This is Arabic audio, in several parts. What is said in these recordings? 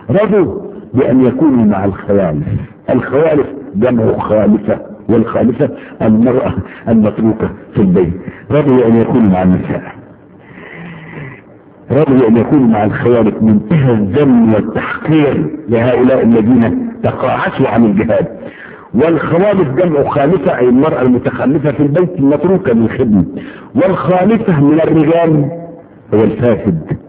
رضوا بأن يكونوا مع الخوالف. الخوالف جمع خالفة، والخالفة المرأة المتروكة في البيت. رضوا بأن يكونوا مع النساء، رضوا بأن يكونوا مع الخوالف، منتهى الذم والتحقير لهؤلاء الذين تقاعسوا عن الجهاد. والخوالف جمع خالفة، أي المرأة المتخلفة في البيت المتروكة للخدمة. والخالفة من الرجال هو الفاسد.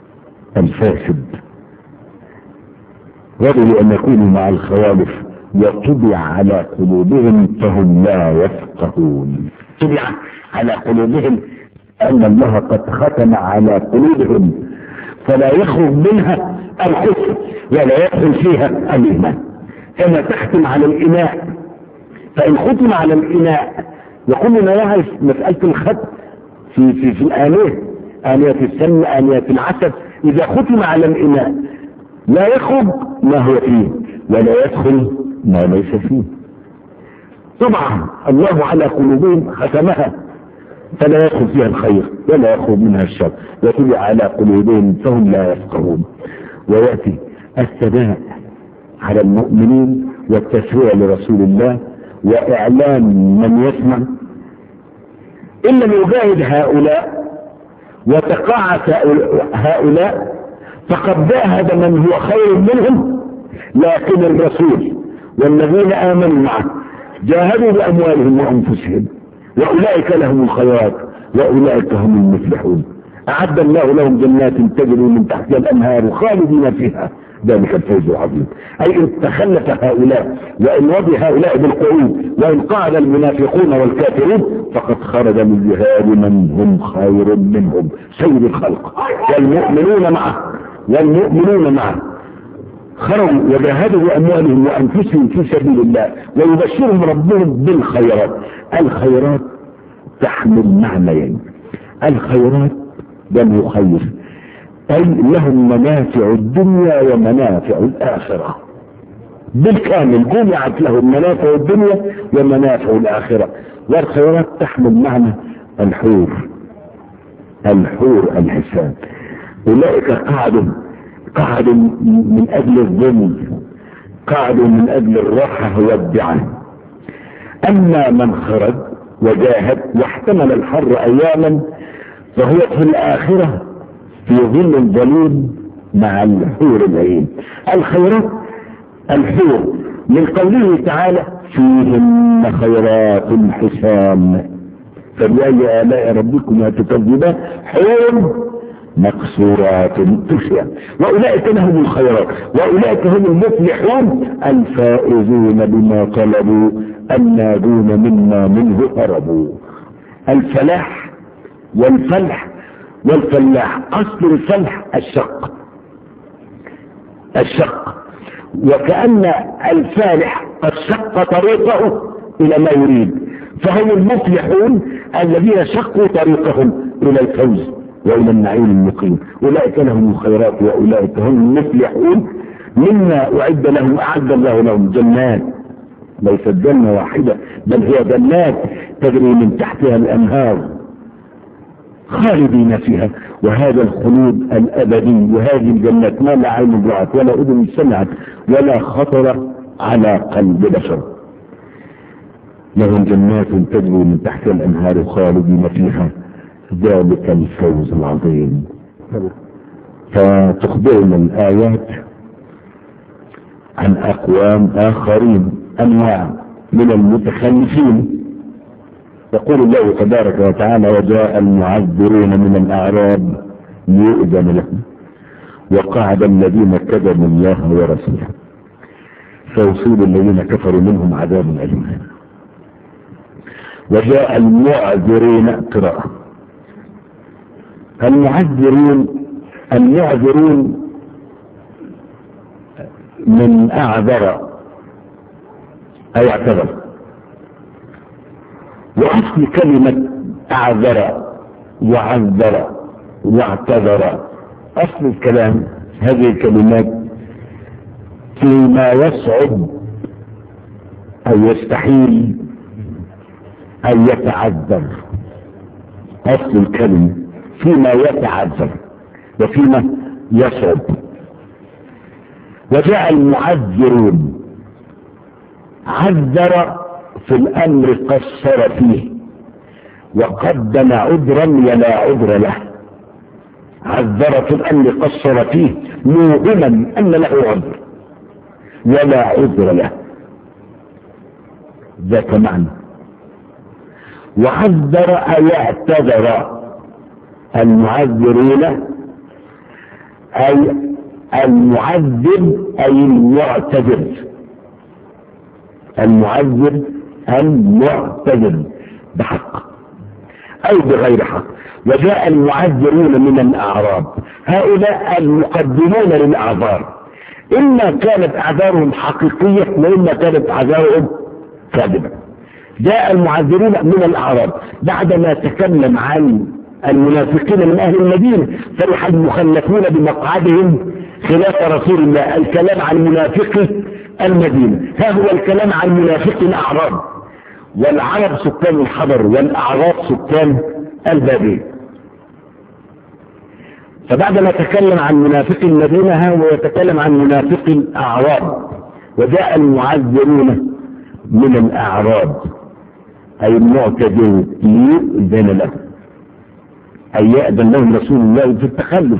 رضوا بأن يكونوا مع الخوالف وطبع على قلوبهم فهم لا يفقهون. طبع على قلوبهم أن الله قد ختم على قلوبهم فلا يخرج منها الكفر ولا يدخل فيها الإيمان. كما تختم على الإناء، فإن ختم على الإناء وكلنا يعرف مسألة الختم في الآلية، آلية السمن، آلية العسل، إذا ختم على الإناء لا يخرج ما هو فيه ولا يدخل ما ليس فيه. طبعا الله على قلوبهم ختمها فلا يدخل فيها الخير ولا يخرج منها الشر، وطبع على قلوبهم فهم لا يفقهون. ويأتي الثناء على المؤمنين والتشريع لرسول الله وإعلام من يسمع. إن لم يجاهد هؤلاء وتقاعس هؤلاء فقد جاهد من هو خير منهم، لكن الرسول والذين آمنوا معه جاهدوا بأموالهم وأنفسهم، وأولئك لهم الخيرات وأولئك هم المفلحون. أعد الله لهم جنات تجري من تحتها الأنهار خالدين فيها، ذلك الفوز العظيم. أي إن تخلف هؤلاء وإن رضي هؤلاء بالقعود وإن قعد المنافقون والكافرون فقد خرج من جهاد من هم خير منهم، سيد الخلق. والمؤمنون معه خرجوا وجاهدوا بأموالهم وأنفسهم في سبيل الله، ويبشرهم ربهم بالخيرات. الخيرات تحمل معنيين. الخيرات جمع خير، أي لهم منافع الدنيا ومنافع الآخرة بالكامل، جمعت لهم منافع الدنيا ومنافع الآخرة. والخيرات تحمل معنى الحور الحسان. أولئك قعدوا من أجل الظلم، قعدوا من أجل الراحة والدعاء. أما من خرج وجاهد واحتمل الحر أياما فهو في الآخرة في ظل الظليل مع الحور العين. الخيرات الحور من قوله تعالى فيهن خيرات حسان فبأي آلاء ربكما تكذبان حور مقصورات تشيا. وأولئك لهم الخيرات وأولئك هم المفلحون الفائزون بما طلبوا الناجون مما منه هربوا. الفلاح والفلح والفلاح، أصل الفلح الشق، وكأن الفالح قد شق طريقه إلى ما يريد، فهم المفلحون الذين شقوا طريقهم إلى الفوز وإلى النعيم المقيم. أولئك لهم الخيرات وأولئك هم المفلحون مما أعد الله لهم جنات، ليست جنة واحدة بل هي جنات تجري من تحتها الأنهار خالدين فيها. وهذا الخلود الأبدي وهذه الجنات ما لا عين رأت ولا أذن سمعت ولا خطر على قلب بشر. لهم جنات تجري من تحتها الأنهار خالدين فيها، ذلك الفوز العظيم. فتخبرنا الآيات عن أقوام آخرين، أنواع من المتخلفين. يقول الله تبارك وتعالى وجاء المعذرون من الأعراب ليؤذن لهم وقعد الذين كذبوا الله ورسوله فيصيب الذين كفروا منهم عذاب أليم. وجاء المعذرين قراءة. المعذرون من أعذر أي اعتذر. وأصل كلمة أعذر وعذر واعتذر أصل الكلام هذه الكلمات فيما يصعب أو يستحيل أن يتعذر. أصل الكلمة فيما يتعذر وفيما يصعب. وجاء المعذرون، عذر في الامر قصر فيه وقدم عذرا ولا عذر له. عذر في الامر قصر فيه موهما ان له عذر ولا عذر له، ذاك معنى. وعذر اي اعتذر. المعذرين اي المعذر اي المعتذر، المعذر المعتذر بحق او بغير حق. وجاء المعذرون من الاعراب، هؤلاء المقدمون للاعذار، اما كانت اعذارهم حقيقيه واما كانت اعذارهم كاذبه. جاء المعذرون من الاعراب بعدما تكلم عن المنافقين من اهل المدينه، فرح المخلفون بمقعدهم خلاف رسول الله. الكلام عن منافقي المدينه، ها هو الكلام عن منافقي الاعراب، والعرب سكان الحضر والاعراب سكان الباديه. فبعدما تكلم عن منافقي المدينه ها هو يتكلم عن منافقي الاعراب. وجاء المعذرون من الاعراب اي المعتذرون ليؤذن لهم، أن يأذن لهم رسول الله في التخلف.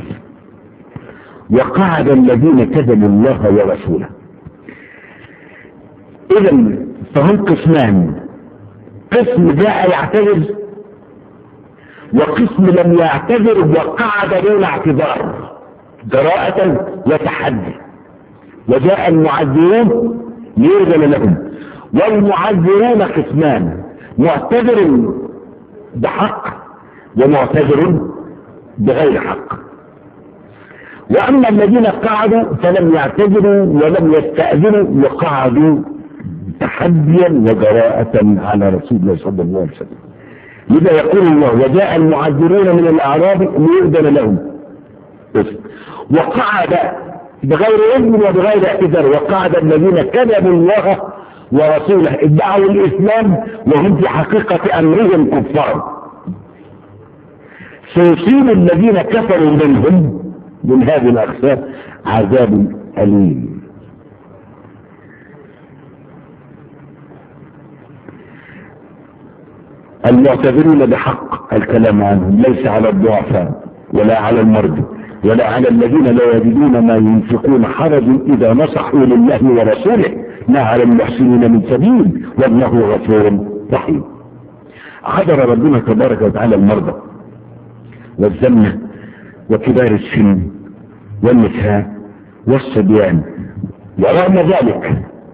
وقعد الذين كذبوا الله ورسوله. إذن فهم قسمان، قسم جاء يعتذر وقسم لم يعتذر وقعد دون اعتذار جراءة وتحدي. وجاء المعذرون ليؤذن لهم، والمعذرون قسمان، معتذر بحق ومعتذر بغير حق. واما الذين قعدوا فلم يعتذروا ولم يستأذنوا وقعدوا تحديا وجراءة على رسول الله صلى الله عليه وسلم. لذا يقول الله وجاء المعذرون من الاعراب ليؤذن لهم، وقعد بغير اذن وبغير اعتذار. وقعد الذين كذبوا الله ورسوله، ادعوا الاسلام وهم في حقيقة امرهم كفار. سيصيب الذين كفروا منهم من هذه الاقسام عذاب اليم. المعتذرون بحق الكلام عنهم ليس على الضعفاء ولا على المرضى ولا على الذين لا يجدون ما ينفقون حرج اذا نصحوا لله ورسوله، ما على المحسنين من سبيل والله غفور رحيم. حضر ربنا تبارك وتعالى المرضى والزمنة وكبار السن والنساء والصبيان، ورغم ذلك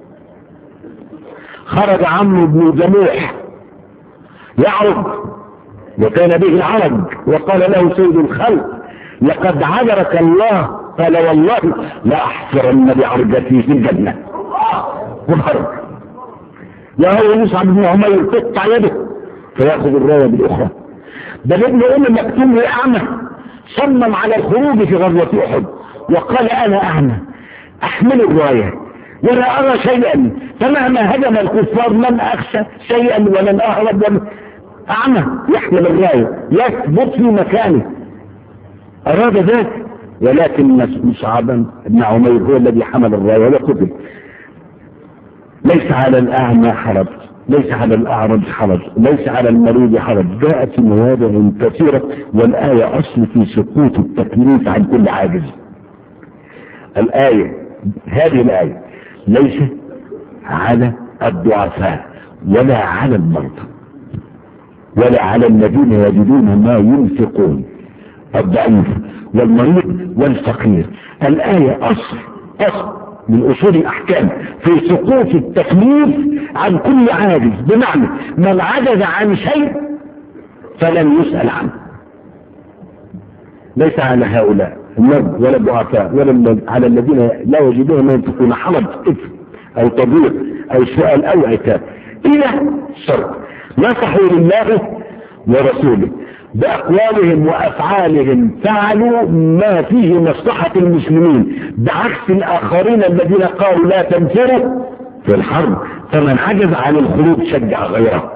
خرج عمرو بن جموح يعرج وكان به العرج، وقال له سيد الخلق لقد عذرك الله، قال والله لأحفرن بعرجتي في الجنة. وخرج وهو مصعب بن عمير تقطع يده فيأخذ الراية بالأخرى. ده ابن مكتوم أعمى صمم على الخروج في غزوة أحد وقال أنا أعمى أحمل الراية ولا أرى شيئا، فمهما هجم الكفار لن أخشى شيئا ولن أهرب. أعمى يحمل الراية يثبت في مكانه، أراد ذلك، ولكن مصعب بن عمير هو الذي حمل الراية وقتل. ليس على الأعمى حرج، ليس على الأعرج حرج، ليس على المريض حرج. جاءت في مواضع كثيرة، والآية أصل في سقوط التكليف عن كل عاجز. الآية هذه الآية ليس على الضعفاء ولا على المرضى ولا على الذين يجدون ما ينفقون، الضعيف والمريض والفقير. الآية أصل من أصول الأحكام في سقوط التكليف عن كل عاجز، بمعنى من عجز عن شيء فلن يسأل عنه. ليس على هؤلاء المرض ولا الضعفاء ولا على الذين لا يجدون ما ينفقون حرج، إثم أو تضييق أو سؤال أو عتاب إلى شرط. نصحوا لله ورسوله بأقوالهم وأفعالهم، فعلوا ما فيه مصلحة المسلمين، بعكس الآخرين الذين قالوا لا تنفروا في الحرب، فمن عجز عن الخروج شجع غيره.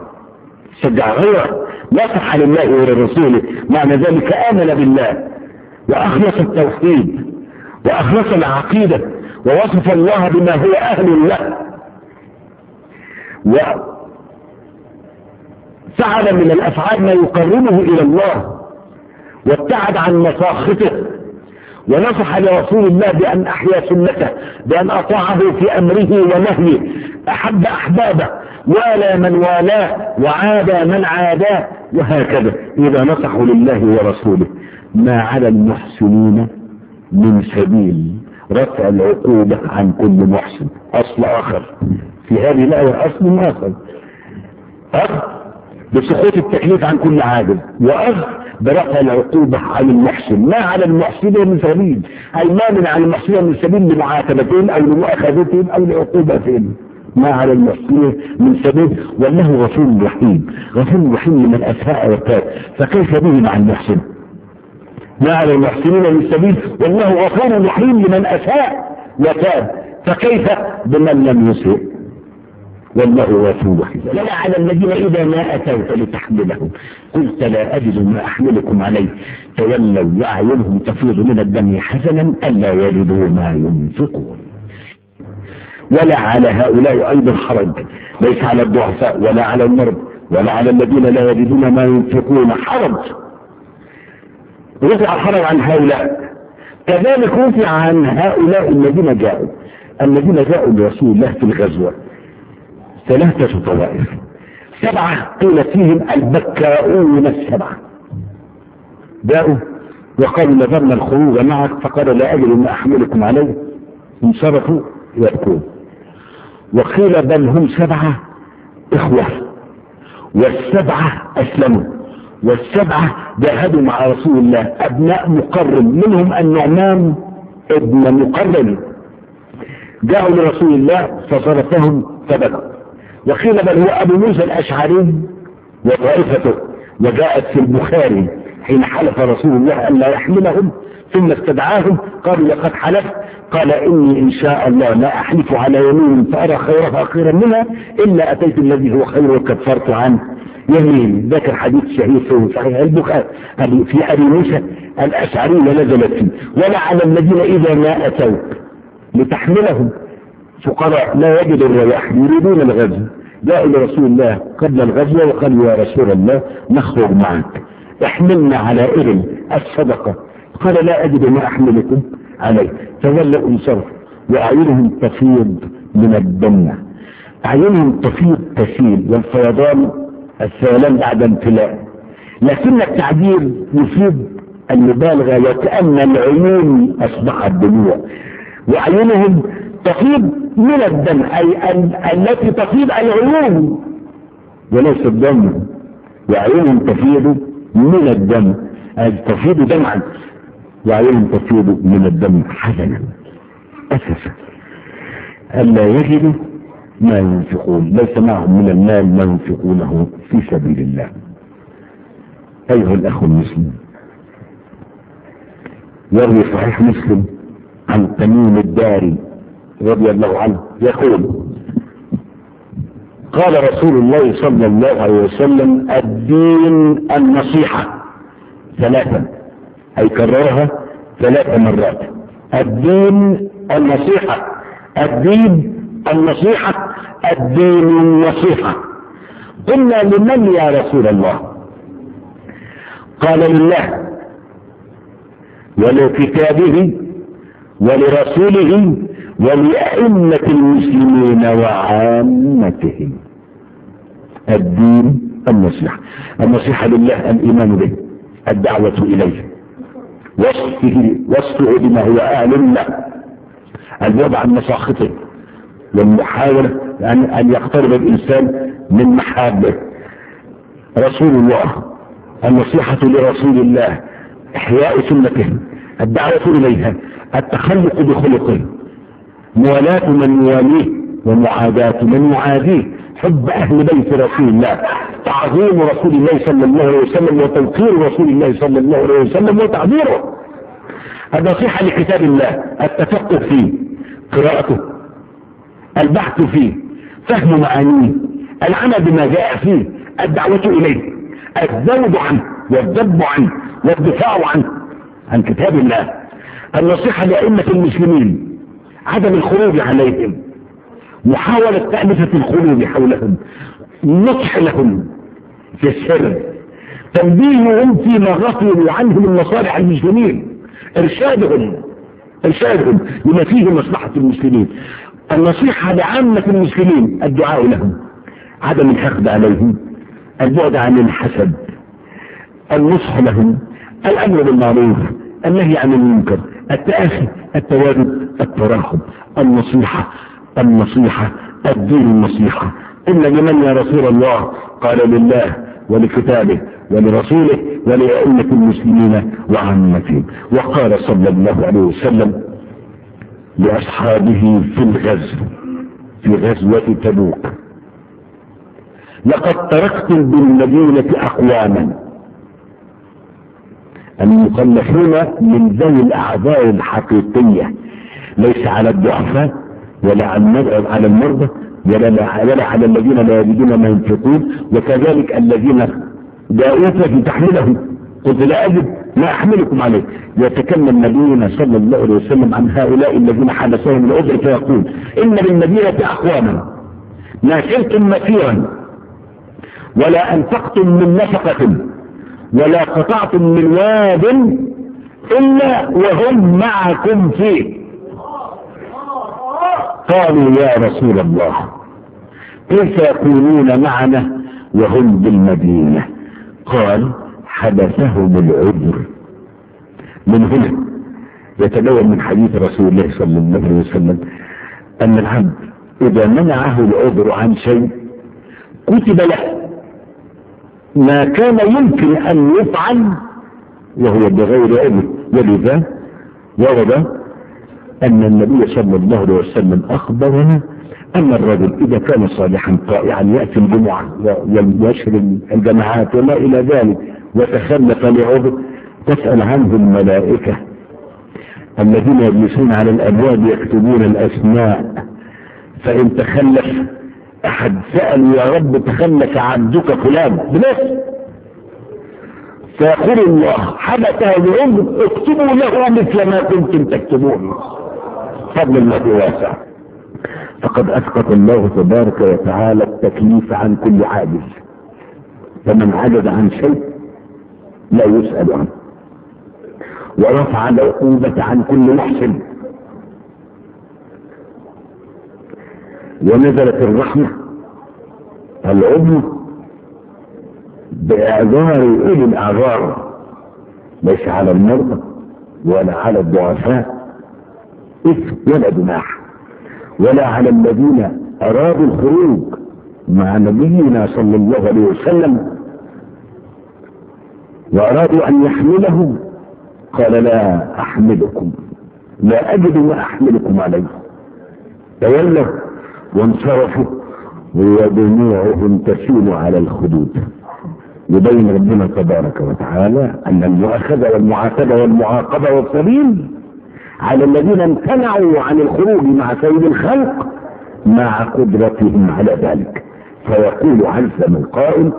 نصح لله ولرسوله، معنى ذلك آمن بالله وأخلص التوحيد وأخلص العقيدة ووصف الله بما هو أهل له، وفعل من الأفعال ما يقربه إلى الله، وابتعد عن مساخطه، ونصح لرسول الله بأن أحيا سنته، بأن أطاعه في أمره ونهيه، أحب أحبابه، والى من والاه، وعادى من عاداه، وهكذا. إذا نصحوا لله ورسوله ما على المحسنين من سبيل رفع العقوبة عن كل محسن. أصل آخر في هذه الآية، أصل آخر، أصل بسقوط التكليف عن كل عادل، وأصل برفع العقوبة عن المحسن. ما على المحسنين من سبيل، أي ما من على المحسنين من سبيل لمعاتبتين أو لمؤاخذتين أو لعقوبتين. ما على المحسنين من سبيل، والله غفور رحيم. غفور رحيم لمن أساء وتاب، فكيف به مع المحسن؟ ما على المحسنين من سبيل والله غفور رحيم لمن أساء وتاب، فكيف بمن لم يسئ؟ والله غفور رحيم. ولا على الذين إذا ما أتوك لتحملهم قلت لا أجد ما أحملكم عليه تولوا وأعينهم تفيض من الدم حزنا ألا يجدوا ما ينفقون. ولا على هؤلاء أيضا حرج، ليس على الضعفاء ولا على المرضى ولا على الذين لا يجدون ما ينفقون حرج. رفع الحرج عن هؤلاء، كذلك رفع عن هؤلاء الذين جاءوا لرسول الله في الغزوة 3 طوائف، 7 قيل فيهم البكاؤون 7 جاءوا وقالوا نذرنا الخروج معك، فقال لا أجد ما أحملكم عليه، انصرفوا يبكون. وقيل بل هم 7 إخوة، وال7 أسلموا، وال7 جاهدوا مع رسول الله أبناء مقرن، منهم النعمان ابن مقرن، جاءوا لرسول الله فصرفهم فبكوا. وقيل بل هو أبو موسى الأشعري وطائفته، وجاءت في البخاري حين حلف رسول الله أن لا يحملهم ثم استدعاهم قالوا لقد حلفت، قال إني إن شاء الله لا أحلف على يمين فأرى خيرها خيرا منها إلا أتيت الذي هو خير وكفرت عنه يمين. ذكر حديث شهير في صحيح البخاري في أبي موسى الأشعري ونزلت فيه ولا على الذين إذا ما أتوك لتحملهم فقراء لا يجدوا الرياح يريدون الغزو، جاءوا لرسول الله قبل الغزوة وقالوا يا رسول الله نخرج معك احملنا على إبل الصدقة، قال لا أجد ما أحملكم عليه، تولوا انصرف وأعينهم تفيض من الدم. أعينهم تفيض تسيل، والفيضان السيلان بعد امتلاء، لكن التعبير يفيد المبالغة وكأن العيون أصبحت دموع، وأعينهم تفيض من الدم أي التي تفيض العيون وليس الدم، وأعينهم تفيض من الدم أي تفيض دمعا، وأعينهم تفيض من الدم حزنا أسفا ألا يجدوا ما ينفقون، ليس معهم من المال ما ينفقونه في سبيل الله. أيها الأخ المسلم، يروي صحيح مسلم عن تميم الداري رضي الله عنه يقول قال رسول الله صلى الله عليه وسلم الدين النصيحة 3، أي كررها 3 مرات، الدين النصيحة، الدين النصيحة، الدين النصيحة. قلنا لمن يا رسول الله؟ قال لله ولكتابه ولرسوله ولأئمة المسلمين وعامتهم. الدين النصيحة، النصيحة لله الإيمان به، الدعوة إليه، وصفه بما هو أهل له، البعد عن مساخطه، والمحاولة أن يقترب الإنسان من محابه رسول الله، النصيحة لرسول الله، إحياء سنته، الدعوة إليها، التخلق بخلقه، موالاة من يواليه ومعاداة من يعاديه، حب أهل بيت رسول الله، تعظيم رسول الله صلى الله عليه وسلم وتوقير رسول الله صلى الله عليه وسلم وتعبيره، النصيحة لكتاب الله، التفقه فيه، قراءته، البحث فيه، فهم معانيه، العمل بما جاء فيه، الدعوة إليه، الزود عنه والذب عنه والدفاع عنه عن كتاب الله، النصيحة لأئمة المسلمين عدم الخروج عليهم، محاولة تألفة القلوب حولهم، نصح لهم في السر، تنبيههم فيما غفلوا عنه من مصالح المسلمين، ارشادهم لما فيه مصلحة المسلمين، النصيحة لعامة المسلمين، الدعاء لهم، عدم الحقد عليهم، البعد عن الحسد، النصح لهم، الامر بالمعروف، النهي عن المنكر، التآخي، التوارد، التراحم، النصيحة، الدين النصيحة. إن لمن يا رسول الله؟ قال لله ولكتابه ولرسوله ولأئمة المسلمين وعامتهم. وقال صلى الله عليه وسلم لأصحابه في غزوة تبوك: لقد تركتم بالمدينة أقواما المكلفون من ذوي الأعذار الحقيقية، ليس على الضعفاء ولا على المرضى ولا على الذين لا يجدون ما ينفقون، وكذلك الذين جاءوك تحملهم قلت لا أجد ما أحملكم عليه. يتكلم نبينا صلى الله عليه وسلم عن هؤلاء الذين حدثهم العذر فيقول: إن بالمدينة أقواما ما شلتم مسيرا ولا أنفقتم من نفقة ولا قطعتم من واد إلا وهم معكم فيه. قالوا: يا رسول الله كيف يكونون معنا وهم بالمدينة؟ قال: حدثهم العذر. من هنا يتبين من حديث رسول الله صلى الله عليه وسلم أن العبد إذا منعه العذر عن شيء كتب له ما كان يمكن أن يفعل وهو بغير عذر. ولذا ورد أن النبي صلى الله عليه وسلم أخبرنا أن الرجل إذا كان صالحا طائعا يأتي الجمعة ويشهر الجماعات وما إلى ذلك وتخلف لعذر تسأل عنه الملائكة الذين يجلسون على الأبواب يكتبون الأسماء، فإن تخلف أحد سأل: يا رب تخلف عبدك فلان بنفسه، فيقول الله: حدث العذر اكتبوا له مثل ما كنتم تكتبون. فضل الله واسع. فقد أسقط الله تبارك وتعالى التكليف عن كل عاجز، فمن عجز عن شيء لا يسأل عنه، ورفع العقوبة عن كل محسن، ونزلت الرحمة العظمى بإعذار أولي الأعذار، ليس على المرضى ولا على الضعفاء إثم ولا جناح، ولا على الذين أرادوا الخروج مع نبينا صلى الله عليه وسلم وأرادوا أن يحملهم، قال: لا أحملكم، لا أجد ما أحملكم عليه. تولوا وانصرفوا ودموعهم تسيل على الخدود. يبين ربنا تبارك وتعالى أن المؤاخذة والمعاتبة والمعاقبة والسبيل على الذين امتنعوا عن الخروج مع سيد الخلق مع قدرتهم على ذلك. فيقول عز من قائل: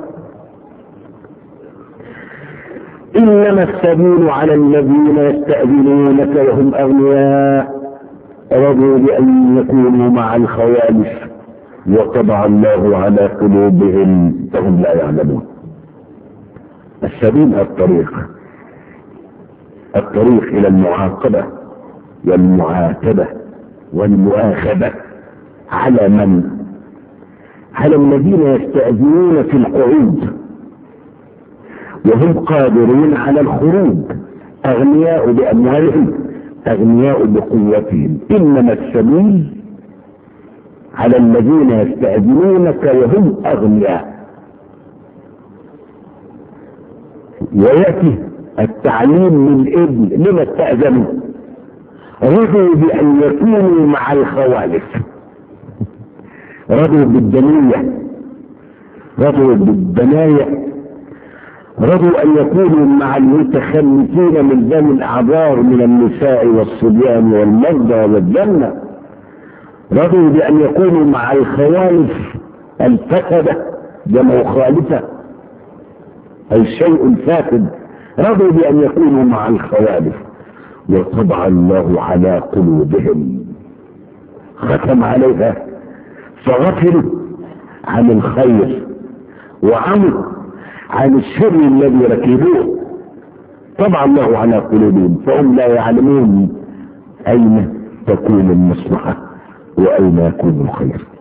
إنما السبيل على الذين يستأذنونك وهم أغنياء رضوا بأن يكونوا مع الخوالف وطبع الله على قلوبهم فهم لا يعلمون. السبيل الطريق إلى المعاقبة والمعاتبة والمؤاخذة على من؟ على الذين يستأذنون في القعود وهم قادرون على الخروج، أغنياء بأموالهم أغنياء بقوتهم. إنما السبيل على الذين يستأذنونك وهم أغنياء. ويأتي التعليم من ابن لما استأذنوا؟ رضوا بأن يكونوا مع الخوالف، رضوا بالدنية، رضوا بالبناية، رضوا أن يكونوا مع المتخلفين من ذوي الأعذار من النساء والصبيان والمرضى والجنة، رضوا بأن يكونوا مع الخوالف الفسدة جمع خالفة أي شيء فاسد، رضوا بأن يكونوا مع الخوالف وطبع الله على قلوبهم ختم عليها فغفلوا عن الخير وعموا عن الشر الذي ركبوه. طبع الله على قلوبهم فهم لا يعلمون اين تكون المصلحة واين يكون الخير.